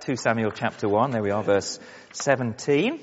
2 Samuel chapter 1. There we are, verse 17.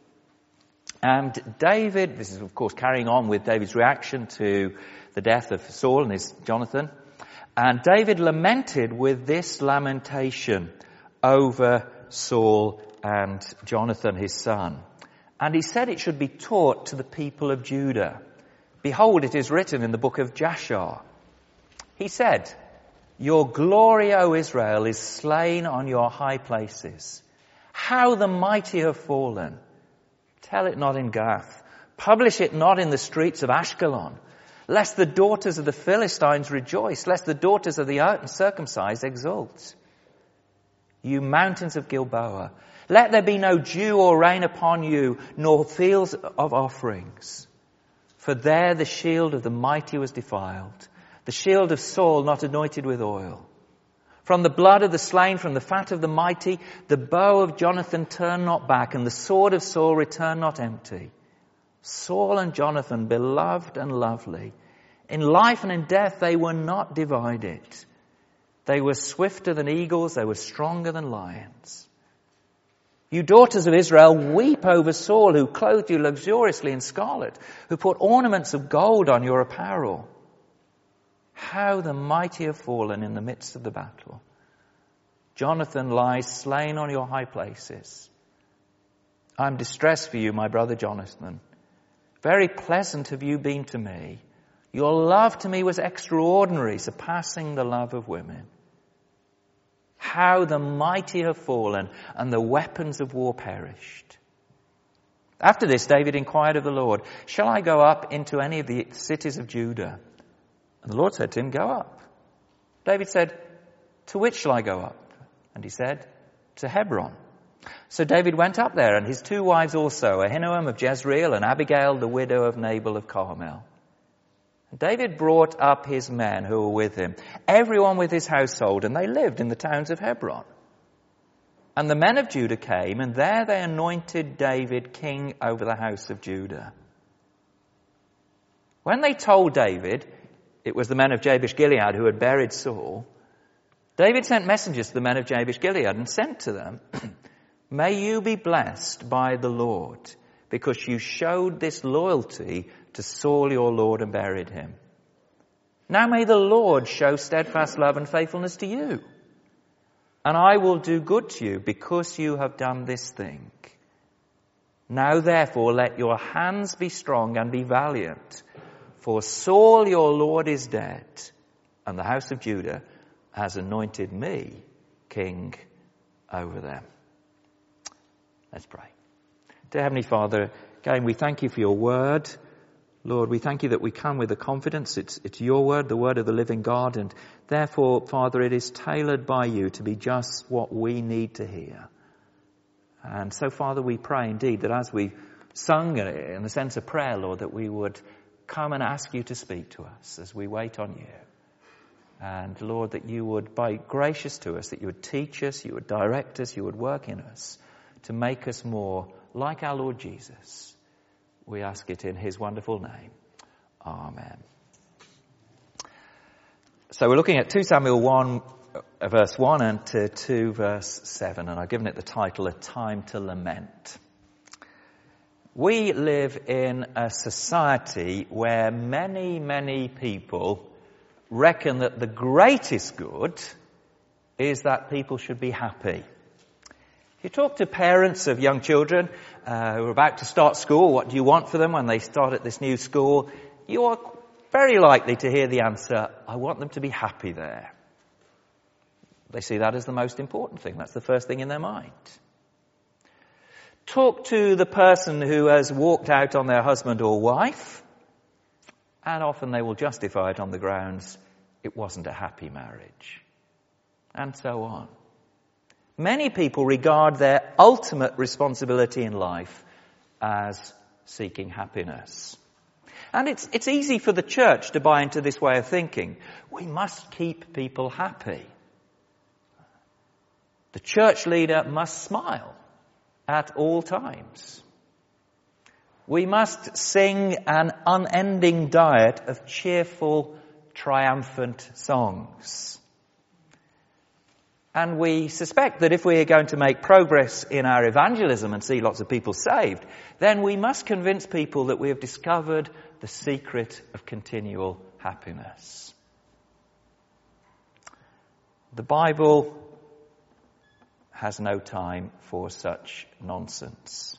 And David, this is of course carrying on with David's reaction to the death of Saul and his Jonathan. And David lamented with this lamentation over Saul and Jonathan, his son. And he said it should be taught to the people of Judah. Behold, it is written in the book of Jasher. He said, Your glory, O Israel, is slain on your high places. How the mighty have fallen. Tell it not in Gath. Publish it not in the streets of Ashkelon. Lest the daughters of the Philistines rejoice. Lest the daughters of the uncircumcised exult. You mountains of Gilboa, let there be no dew or rain upon you, nor fields of offerings. For there the shield of the mighty was defiled. The shield of Saul not anointed with oil. From the blood of the slain, from the fat of the mighty, the bow of Jonathan turned not back, and the sword of Saul returned not empty. Saul and Jonathan, beloved and lovely. In life and in death they were not divided. They were swifter than eagles, they were stronger than lions. You daughters of Israel, weep over Saul, who clothed you luxuriously in scarlet, who put ornaments of gold on your apparel. How the mighty have fallen in the midst of the battle. Jonathan lies slain on your high places. I am distressed for you, my brother Jonathan. Very pleasant have you been to me. Your love to me was extraordinary, surpassing the love of women. How the mighty have fallen and the weapons of war perished. After this, David inquired of the Lord, shall I go up into any of the cities of Judah? And the Lord said to him, go up. David said, to which shall I go up? And he said, to Hebron. So David went up there, and his two wives also, Ahinoam of Jezreel and Abigail, the widow of Nabal of Carmel. And David brought up his men who were with him, everyone with his household, and they lived in the towns of Hebron. And the men of Judah came, and there they anointed David king over the house of Judah. When they told David it was the men of Jabesh-Gilead who had buried Saul, David sent messengers to the men of Jabesh-Gilead and sent to them, May you be blessed by the Lord, because you showed this loyalty to Saul your Lord and buried him. Now may the Lord show steadfast love and faithfulness to you, and I will do good to you because you have done this thing. Now therefore let your hands be strong and be valiant, for Saul your Lord is dead, and the house of Judah has anointed me king over them. Let's pray. Dear Heavenly Father, again we thank you for your word. Lord, we thank you that we come with the confidence it's your word, the word of the living God, and therefore, Father, it is tailored by you to be just what we need to hear. And so, Father, we pray indeed that as we sung in the sense of prayer, Lord, that we would come and ask you to speak to us as we wait on you. And Lord, that you would be gracious to us, that you would teach us, you would direct us, you would work in us to make us more like our Lord Jesus. We ask it in his wonderful name. Amen. So we're looking at 2 Samuel 1, verse 1 and to 2, verse 7. And I've given it the title, A Time to Lament. We live in a society where many, many people reckon that the greatest good is that people should be happy. If you talk to parents of young children who are about to start school, what do you want for them when they start at this new school? You are very likely to hear the answer, I want them to be happy there. They see that as the most important thing. That's the first thing in their mind. Talk to the person who has walked out on their husband or wife, and often they will justify it on the grounds it wasn't a happy marriage, and so on. Many people regard their ultimate responsibility in life as seeking happiness. And it's easy for the church to buy into this way of thinking. We must keep people happy. The church leader must smile at all times. We must sing an unending diet of cheerful, triumphant songs. And we suspect that if we are going to make progress in our evangelism and see lots of people saved, then we must convince people that we have discovered the secret of continual happiness. The Bible has no time for such nonsense.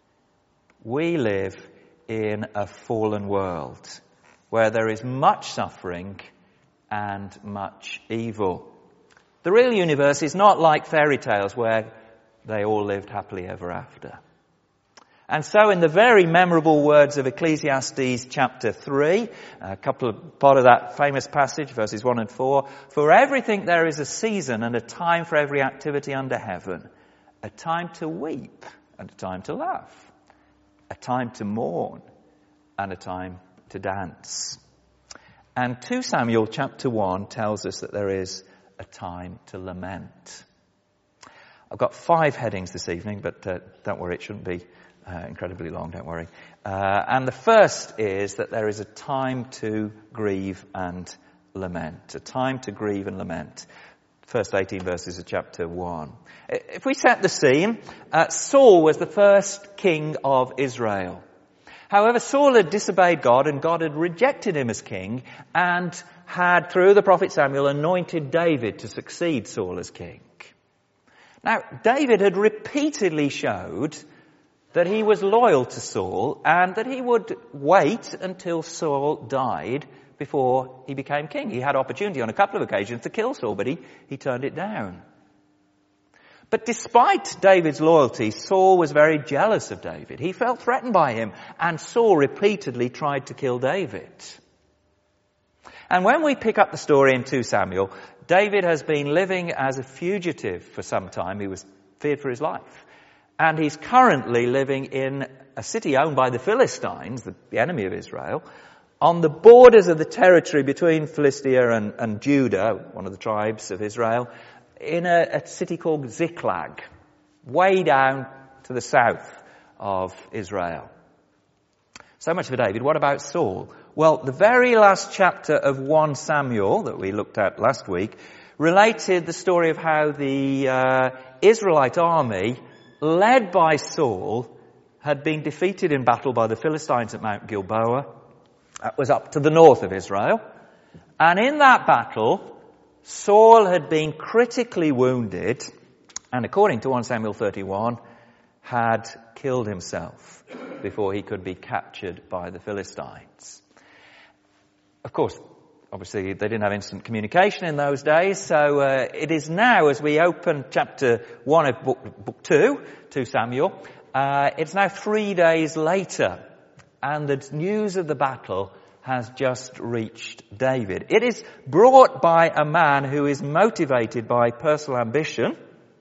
We live in a fallen world where there is much suffering and much evil. The real universe is not like fairy tales where they all lived happily ever after. And so in the very memorable words of Ecclesiastes chapter 3, part of that famous passage, verses 1 and 4, for everything there is a season and a time for every activity under heaven, a time to weep and a time to laugh, a time to mourn and a time to dance. And 2 Samuel chapter 1 tells us that there is a time to lament. I've got 5 headings this evening, but don't worry, it shouldn't be incredibly long, don't worry. And the first is that there is a time to grieve and lament. A time to grieve and lament. First 18 verses of chapter 1. If we set the scene, Saul was the first king of Israel. However, Saul had disobeyed God and God had rejected him as king and had, through the prophet Samuel, anointed David to succeed Saul as king. Now, David had repeatedly showed that he was loyal to Saul and that he would wait until Saul died before he became king. He had opportunity on a couple of occasions to kill Saul, but he turned it down. But despite David's loyalty, Saul was very jealous of David. He felt threatened by him, and Saul repeatedly tried to kill David. And when we pick up the story in 2 Samuel, David has been living as a fugitive for some time. He was feared for his life. And he's currently living in a city owned by the Philistines, the enemy of Israel, on the borders of the territory between Philistia and Judah, one of the tribes of Israel, in a city called Ziklag, way down to the south of Israel. So much for David. What about Saul? Well, the very last chapter of 1 Samuel that we looked at last week related the story of how the Israelite army, led by Saul, had been defeated in battle by the Philistines at Mount Gilboa. That was up to the north of Israel. And in that battle, Saul had been critically wounded and, according to 1 Samuel 31, had killed himself before he could be captured by the Philistines. Of course, obviously they didn't have instant communication in those days, so it is now, as we open chapter 1 of book 2 Samuel, it's now 3 days later, and the news of the battle has just reached David. It is brought by a man who is motivated by personal ambition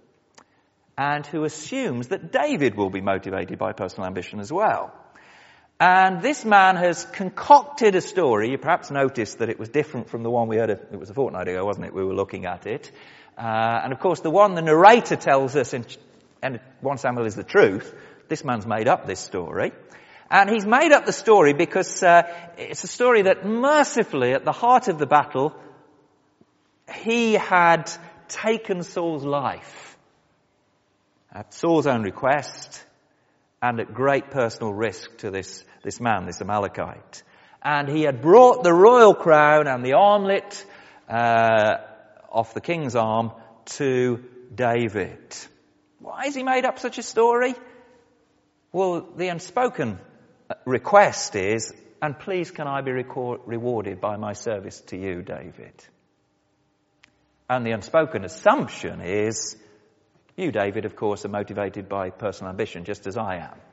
and who assumes that David will be motivated by personal ambition as well. And this man has concocted a story. You perhaps noticed that it was different from the one we heard, it was a fortnight ago, wasn't it? We were looking at it. And of course the one the narrator tells us in 1 Samuel is the truth. This man's made up this story. And he's made up the story because it's a story that mercifully, at the heart of the battle, he had taken Saul's life at Saul's own request and at great personal risk to this man, this Amalekite. And he had brought the royal crown and the armlet off the king's arm to David. Why has he made up such a story? Well, the unspoken request is, and please can I be rewarded by my service to you, David? And the unspoken assumption is, you, David, of course, are motivated by personal ambition, just as I am.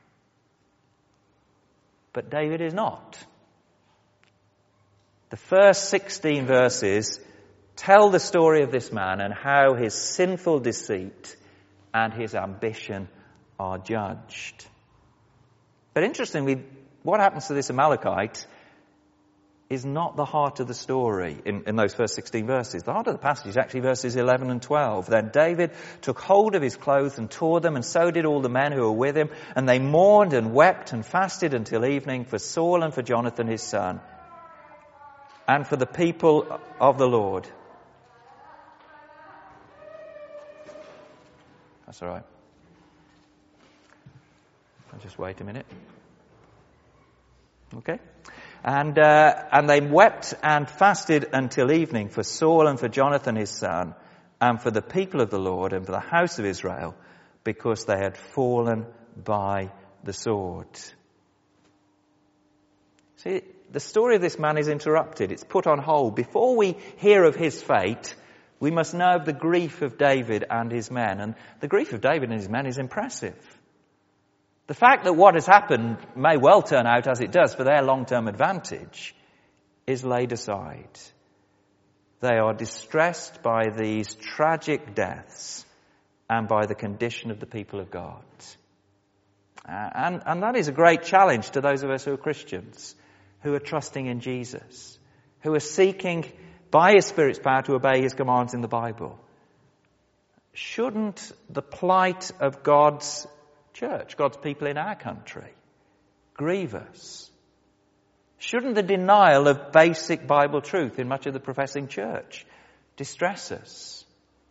But David is not. The first 16 verses tell the story of this man and how his sinful deceit and his ambition are judged. But interestingly, what happens to this Amalekite is not the heart of the story in those first 16 verses. The heart of the passage is actually verses 11 and 12. Then David took hold of his clothes and tore them, and so did all the men who were with him. And they mourned and wept and fasted until evening for Saul and for Jonathan his son, and for the people of the Lord. That's all right. I'll just wait a minute. Okay. And they wept and fasted until evening for Saul and for Jonathan his son, and for the people of the Lord and for the house of Israel, because they had fallen by the sword. See, the story of this man is interrupted. It's put on hold. Before we hear of his fate, we must know of the grief of David and his men. And the grief of David and his men is impressive. The fact that what has happened may well turn out as it does for their long-term advantage is laid aside. They are distressed by these tragic deaths and by the condition of the people of God. And that is a great challenge to those of us who are Christians, who are trusting in Jesus, who are seeking by His Spirit's power to obey His commands in the Bible. Shouldn't the plight of God's church, God's people in our country, grieve us? Shouldn't the denial of basic Bible truth in much of the professing church distress us?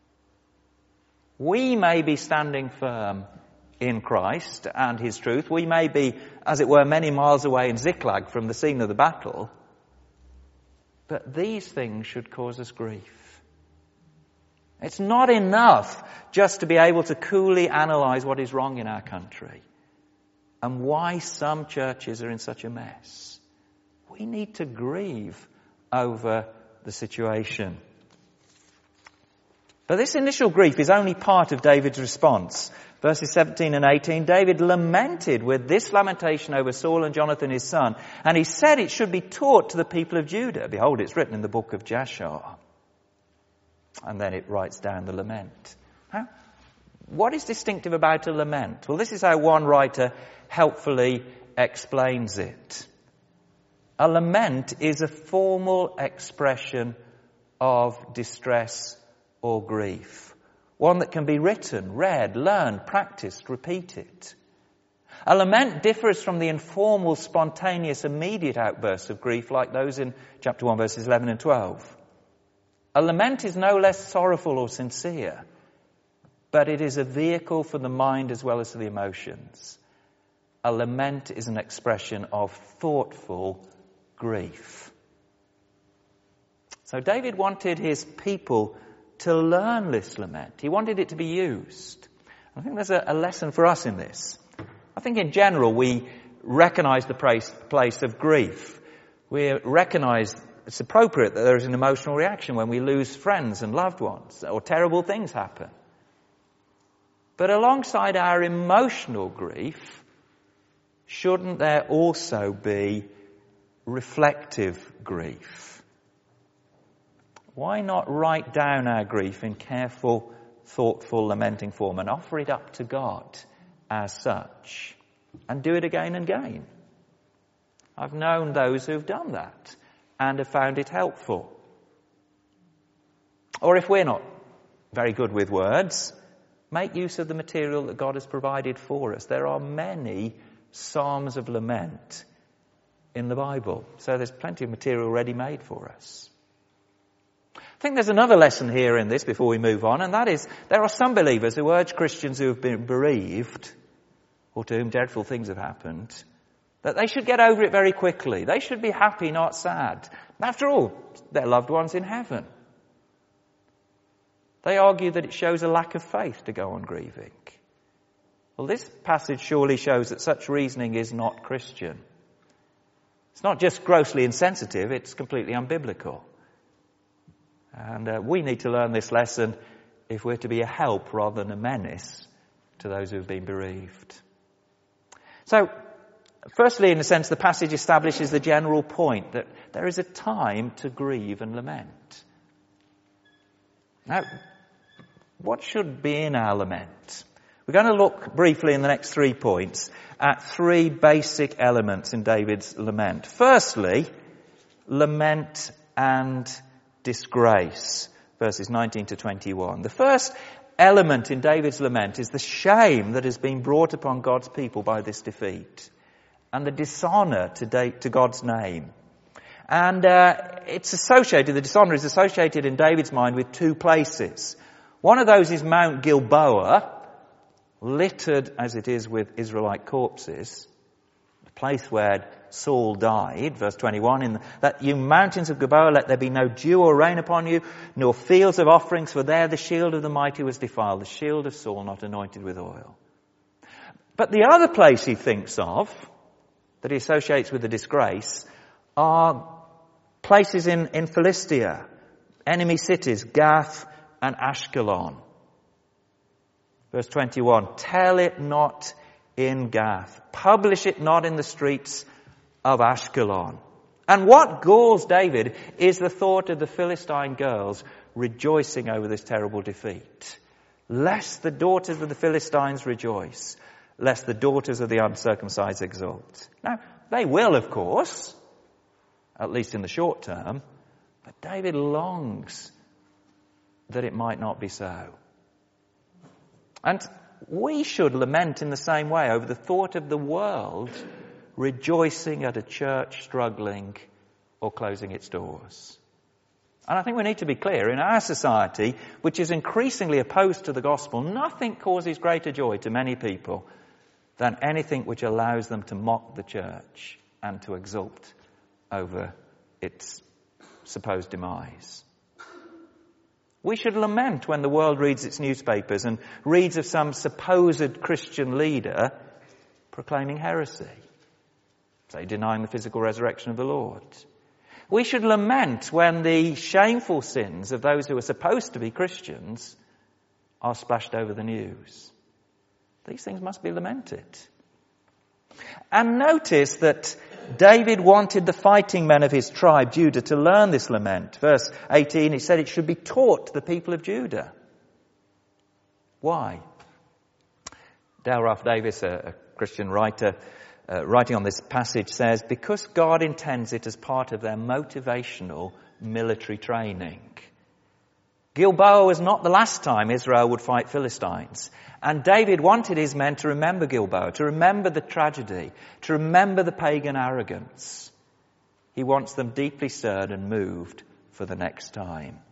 We may be standing firm in Christ and His truth. We may be, as it were, many miles away in Ziklag from the scene of the battle. But these things should cause us grief. It's not enough just to be able to coolly analyse what is wrong in our country and why some churches are in such a mess. We need to grieve over the situation. But this initial grief is only part of David's response. Verses 17 and 18, David lamented with this lamentation over Saul and Jonathan his son, and he said it should be taught to the people of Judah. Behold, it's written in the book of Jasher. And then it writes down the lament. What is distinctive about a lament? Well, this is how one writer helpfully explains it. A lament is a formal expression of distress or grief. One that can be written, read, learned, practiced, repeated. A lament differs from the informal, spontaneous, immediate outbursts of grief like those in chapter 1, verses 11 and 12. A lament is no less sorrowful or sincere, but it is a vehicle for the mind as well as for the emotions. A lament is an expression of thoughtful grief. So David wanted his people to learn this lament. He wanted it to be used. I think there's a lesson for us in this. I think in general we recognise the place of grief. We recognise it's appropriate that there is an emotional reaction when we lose friends and loved ones or terrible things happen. But alongside our emotional grief, shouldn't there also be reflective grief? Why not write down our grief in careful, thoughtful, lamenting form and offer it up to God as such and do it again and again? I've known those who've done that and have found it helpful. Or if we're not very good with words, make use of the material that God has provided for us. There are many psalms of lament in the Bible, so there's plenty of material ready-made for us. I think there's another lesson here in this before we move on, and that is there are some believers who urge Christians who have been bereaved or to whom dreadful things have happened that they should get over it very quickly. They should be happy, not sad. After all, their loved one's in heaven. They argue that it shows a lack of faith to go on grieving. Well, this passage surely shows that such reasoning is not Christian. It's not just grossly insensitive, it's completely unbiblical. And we need to learn this lesson if we're to be a help rather than a menace to those who have been bereaved. So, firstly, in a sense, the passage establishes the general point that there is a time to grieve and lament. Now, what should be in our lament? We're going to look briefly in the next 3 points at 3 basic elements in David's lament. Firstly, lament and disgrace, verses 19 to 21. The first element in David's lament is the shame that has been brought upon God's people by this defeat and the dishonour to God's name. And the dishonour is associated in David's mind with 2 places. One of those is Mount Gilboa, littered as it is with Israelite corpses, the place where Saul died, verse 21, that you mountains of Gilboa, let there be no dew or rain upon you, nor fields of offerings, for there the shield of the mighty was defiled, the shield of Saul not anointed with oil. But the other place he thinks of, that he associates with the disgrace, are places in Philistia, enemy cities, Gath and Ashkelon. Verse 21, tell it not in Gath, publish it not in the streets of Ashkelon. And what galls David is the thought of the Philistine girls rejoicing over this terrible defeat. Lest the daughters of the Philistines rejoice, lest the daughters of the uncircumcised exult. Now, they will, of course, at least in the short term, but David longs that it might not be so. And we should lament in the same way over the thought of the world rejoicing at a church struggling or closing its doors. And I think we need to be clear, in our society, which is increasingly opposed to the gospel, nothing causes greater joy to many people than anything which allows them to mock the church and to exult over its supposed demise. We should lament when the world reads its newspapers and reads of some supposed Christian leader proclaiming heresy, say denying the physical resurrection of the Lord. We should lament when the shameful sins of those who are supposed to be Christians are splashed over the news. These things must be lamented. And notice that David wanted the fighting men of his tribe, Judah, to learn this lament. Verse 18, he said it should be taught to the people of Judah. Why? Dale Ralph Davis, a Christian writer, writing on this passage, says, because God intends it as part of their motivational military training. Gilboa was not the last time Israel would fight Philistines. And David wanted his men to remember Gilboa, to remember the tragedy, to remember the pagan arrogance. He wants them deeply stirred and moved for the next time.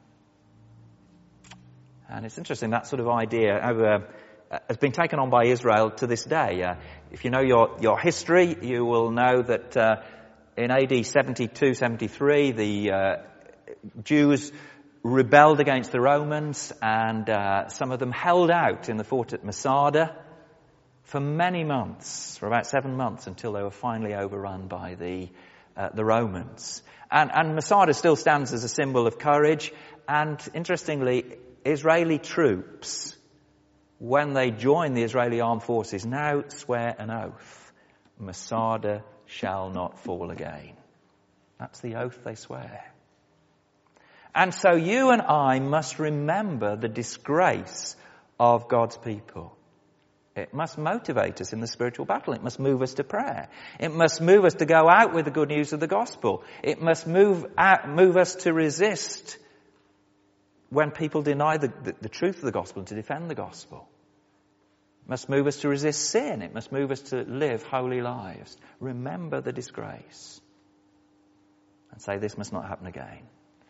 And it's interesting, that sort of idea has been taken on by Israel to this day. If you know your history, you will know that in AD 72-73, the Jews rebelled against the Romans, and some of them held out in the fort at Masada for many months, for about 7 months, until they were finally overrun by the Romans. And Masada still stands as a symbol of courage. And interestingly, Israeli troops, when they join the Israeli armed forces, now swear an oath: Masada shall not fall again. That's the oath they swear. And so you and I must remember the disgrace of God's people. It must motivate us in the spiritual battle. It must move us to prayer. It must move us to go out with the good news of the gospel. It must move us to resist when people deny the truth of the gospel and to defend the gospel. It must move us to resist sin. It must move us to live holy lives. Remember the disgrace and say, this must not happen again.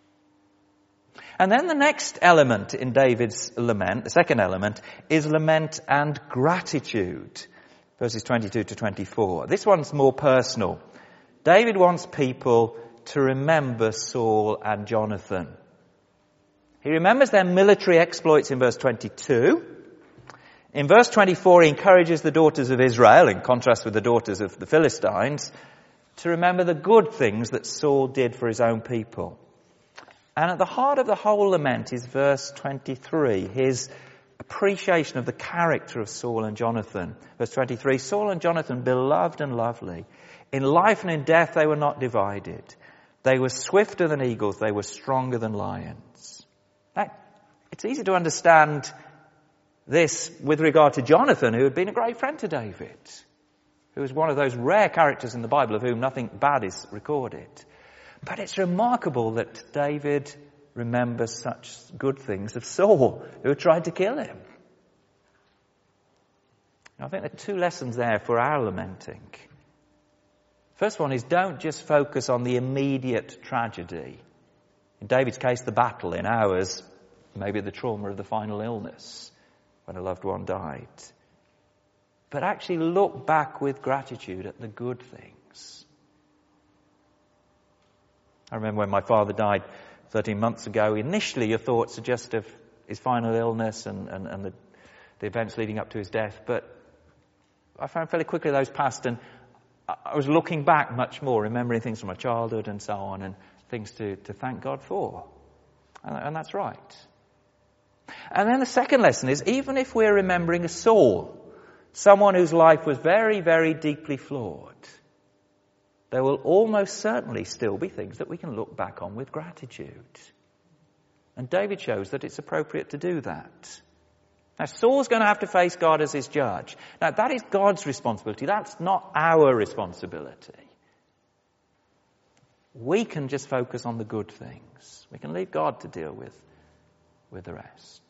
And then the next element in David's lament, the second element, is lament and gratitude. Verses 22 to 24. This one's more personal. David wants people to remember Saul and Jonathan. He remembers their military exploits in verse 22. In verse 24, he encourages the daughters of Israel, in contrast with the daughters of the Philistines, to remember the good things that Saul did for his own people. And at the heart of the whole lament is verse 23, his appreciation of the character of Saul and Jonathan. Verse 23, Saul and Jonathan, beloved and lovely. In life and in death they were not divided. They were swifter than eagles. They were stronger than lions. Now, it's easy to understand this with regard to Jonathan, who had been a great friend to David, who was one of those rare characters in the Bible of whom nothing bad is recorded. But it's remarkable that David remembers such good things of Saul, who had tried to kill him. I think there are two lessons there for our lamenting. First one is, don't just focus on the immediate tragedy. In David's case, the battle. In ours, maybe the trauma of the final illness when a loved one died. but actually look back with gratitude at the good things. I remember when my father died 13 months ago, initially your thoughts are just of his final illness and the events leading up to his death, but I found fairly quickly those passed, and I was looking back much more, remembering things from my childhood and so on, and things to thank God for. And that's right. And then the second lesson is, even if we're remembering a Saul, someone whose life was very, very deeply flawed, there will almost certainly still be things that we can look back on with gratitude. And David shows that it's appropriate to do that. Now, Saul's going to have to face God as his judge. Now, that is God's responsibility. That's not our responsibility. We can just focus on the good things. We can leave God to deal with the rest.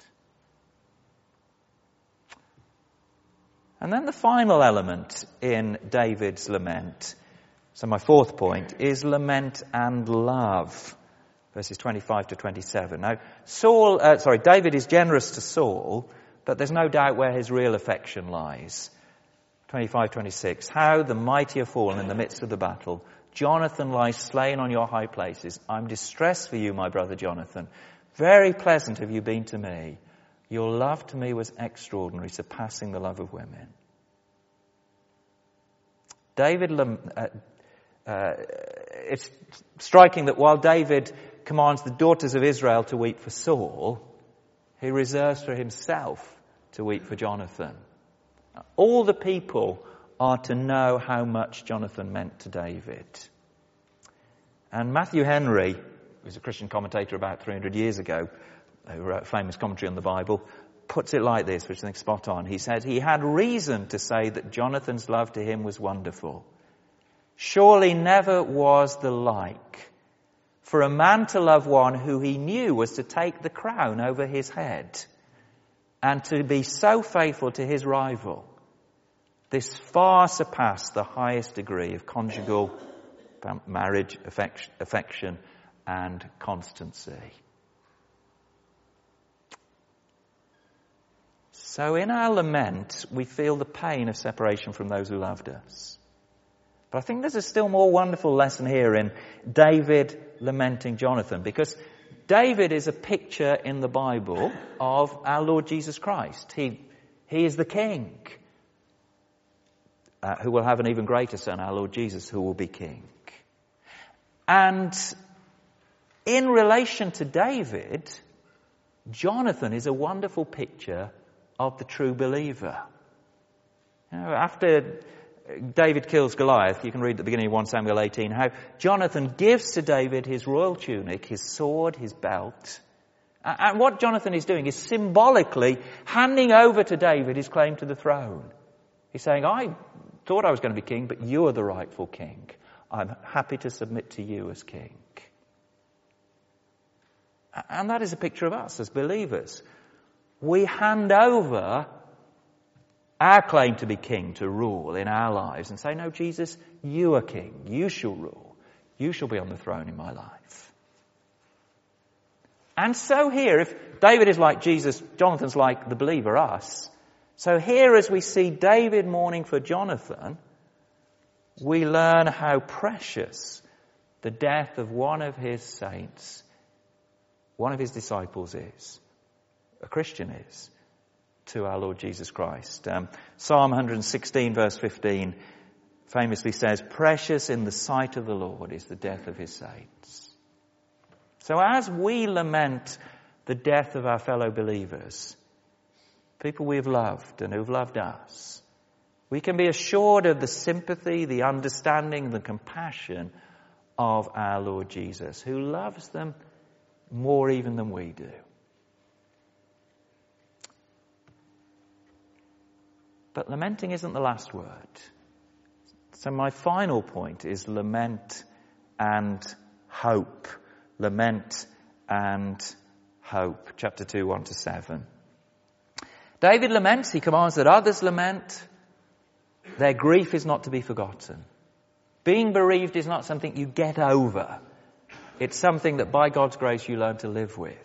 And then the final element in David's lament, so my fourth point, is lament and love. Verses 25 to 27. Now, David is generous to Saul, but there's no doubt where his real affection lies. 25-26. How the mighty have fallen in the midst of the battle. Jonathan lies slain on your high places. I'm distressed for you, my brother Jonathan. Very pleasant have you been to me. Your love to me was extraordinary, surpassing the love of women. It's striking that while David commands the daughters of Israel to weep for Saul, he reserves for himself to weep for Jonathan. All the people are to know how much Jonathan meant to David. And Matthew Henry, who was a Christian commentator about 300 years ago, who wrote a famous commentary on the Bible, puts it like this, which I think is spot on. He said, he had reason to say that Jonathan's love to him was wonderful. Surely never was the like. For a man to love one who he knew was to take the crown over his head, and to be so faithful to his rival, this far surpassed the highest degree of conjugal marriage, affection, and constancy. So in our lament, we feel the pain of separation from those who loved us. But I think there's a still more wonderful lesson here in David lamenting Jonathan, because David is a picture in the Bible of our Lord Jesus Christ. He is the king who will have an even greater son, our Lord Jesus, who will be king. And in relation to David, Jonathan is a wonderful picture of the true believer. You know, after David kills Goliath, you can read at the beginning of 1 Samuel 18 how Jonathan gives to David his royal tunic, his sword, his belt. And what Jonathan is doing is symbolically handing over to David his claim to the throne. He's saying, I thought I was going to be king, but you are the rightful king. I'm happy to submit to you as king. And that is a picture of us as believers. We hand over our claim to be king, to rule in our lives, and say, no, Jesus, you are king. You shall rule. You shall be on the throne in my life. And so here, if David is like Jesus, Jonathan's like the believer, us. So here, as we see David mourning for Jonathan, we learn how precious the death of one of his saints, one of his disciples is, a Christian is, to our Lord Jesus Christ. Psalm 116 verse 15 famously says, precious in the sight of the Lord is the death of his saints. So as we lament the death of our fellow believers, people we have loved and who've loved us, we can be assured of the sympathy, the understanding, the compassion of our Lord Jesus, who loves them more even than we do. But lamenting isn't the last word. So my final point is lament and hope. Lament and hope. Chapter 2, 1-7. David laments, he commands that others lament. Their grief is not to be forgotten. Being bereaved is not something you get over. It's something that by God's grace you learn to live with.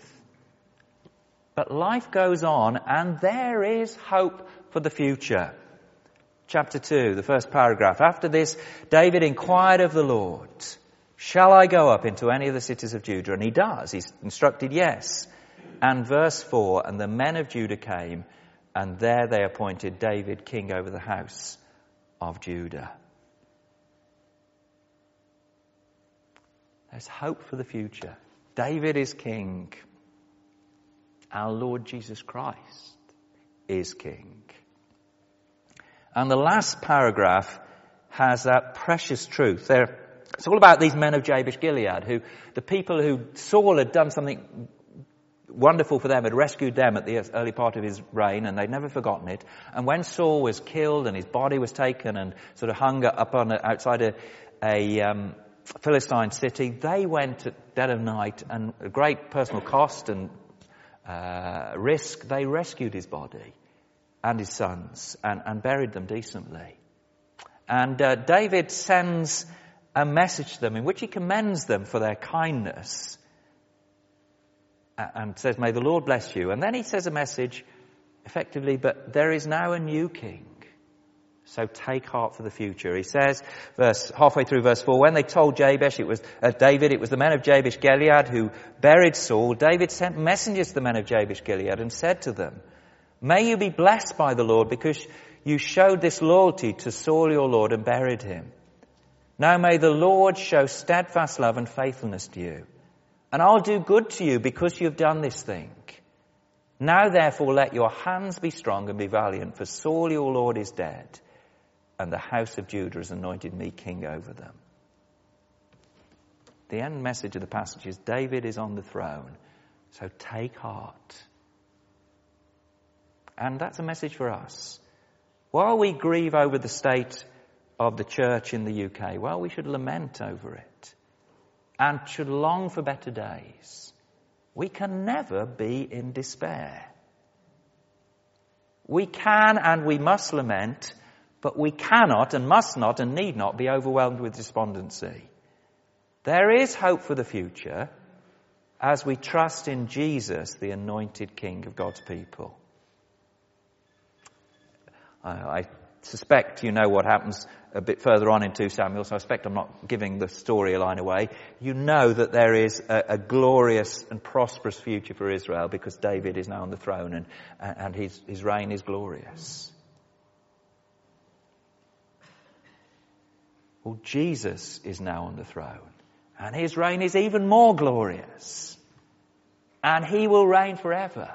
But life goes on, and there is hope for the future. chapter 2, the first paragraph. After this, David inquired of the Lord, shall I go up into any of the cities of Judah? And he does. He's instructed, yes. And verse 4, and the men of Judah came, and there they appointed David king over the house of Judah. There's hope for the future. David is king. Our Lord Jesus Christ is king. And the last paragraph has that precious truth. It's all about these men of Jabesh Gilead, the people who Saul had done something wonderful for them, had rescued them at the early part of his reign, and they'd never forgotten it. And when Saul was killed and his body was taken and sort of hung up outside a Philistine city, they went at dead of night, and at great personal cost and risk, they rescued his body and his sons and buried them decently. And David sends a message to them in which he commends them for their kindness and says, may the Lord bless you. And then he says a message effectively, but there is now a new king, so take heart for the future. He says, halfway through verse 4, when they told Jabesh, it was David, it was the men of Jabesh Gilead who buried Saul, David sent messengers to the men of Jabesh Gilead and said to them, may you be blessed by the Lord, because you showed this loyalty to Saul your Lord and buried him. Now may the Lord show steadfast love and faithfulness to you. And I'll do good to you because you have done this thing. Now therefore let your hands be strong and be valiant, for Saul your Lord is dead, and the house of Judah has anointed me king over them. The end message of the passage is David is on the throne, so take heart. And that's a message for us. While we grieve over the state of the church in the UK, well, we should lament over it and should long for better days. We can never be in despair. We can and we must lament, but we cannot and must not and need not be overwhelmed with despondency. There is hope for the future as we trust in Jesus, the anointed King of God's people. I suspect you know what happens a bit further on in 2 Samuel, so I suspect I'm not giving the storyline away. You know that there is a glorious and prosperous future for Israel because David is now on the throne and his reign is glorious. Well, Jesus is now on the throne and his reign is even more glorious, and he will reign forever.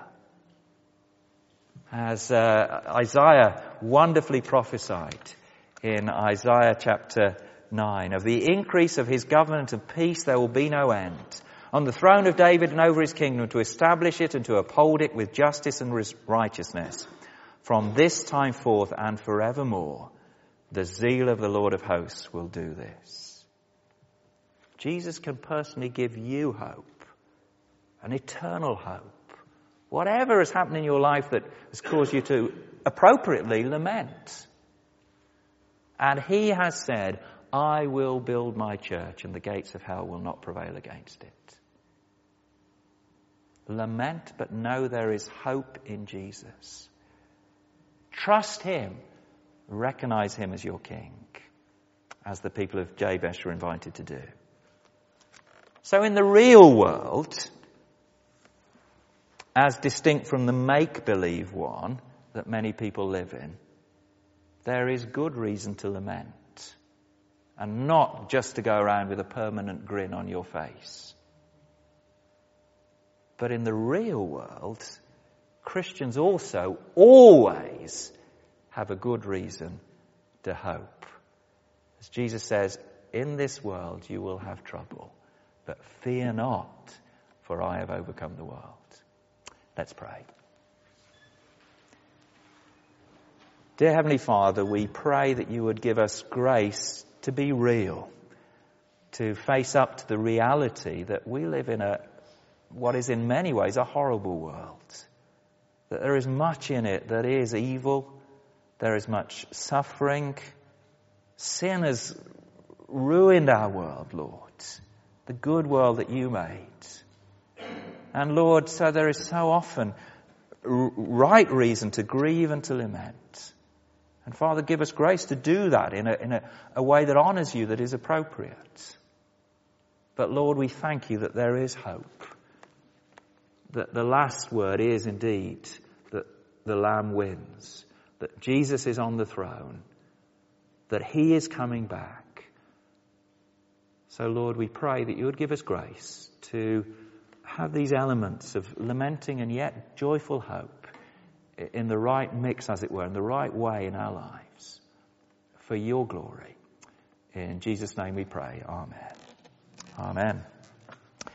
As Isaiah wonderfully prophesied in Isaiah chapter 9, of the increase of his government and peace there will be no end. On the throne of David and over his kingdom, to establish it and to uphold it with justice and righteousness. From this time forth and forevermore, the zeal of the Lord of hosts will do this. Jesus can personally give you hope, an eternal hope. Whatever has happened in your life that has caused you to appropriately lament. And he has said, I will build my church and the gates of hell will not prevail against it. Lament, but know there is hope in Jesus. Trust him. Recognize him as your king, as the people of Jabesh were invited to do. So in the real world, as distinct from the make-believe one that many people live in, there is good reason to lament, and not just to go around with a permanent grin on your face. But in the real world, Christians also always have a good reason to hope. As Jesus says, in this world you will have trouble, but fear not, for I have overcome the world. Let's pray. Dear Heavenly Father, we pray that you would give us grace to be real, to face up to the reality that we live in what is in many ways a horrible world, that there is much in it that is evil, there is much suffering. Sin has ruined our world, Lord, the good world that you made. And Lord, so there is so often right reason to grieve and to lament. And Father, give us grace to do that in a way that honours you, that is appropriate. But Lord, we thank you that there is hope. That the last word is indeed that the Lamb wins. That Jesus is on the throne. That he is coming back. So Lord, we pray that you would give us grace to have these elements of lamenting and yet joyful hope in the right mix, as it were, in the right way in our lives, for your glory. In Jesus' name we pray. Amen. Amen.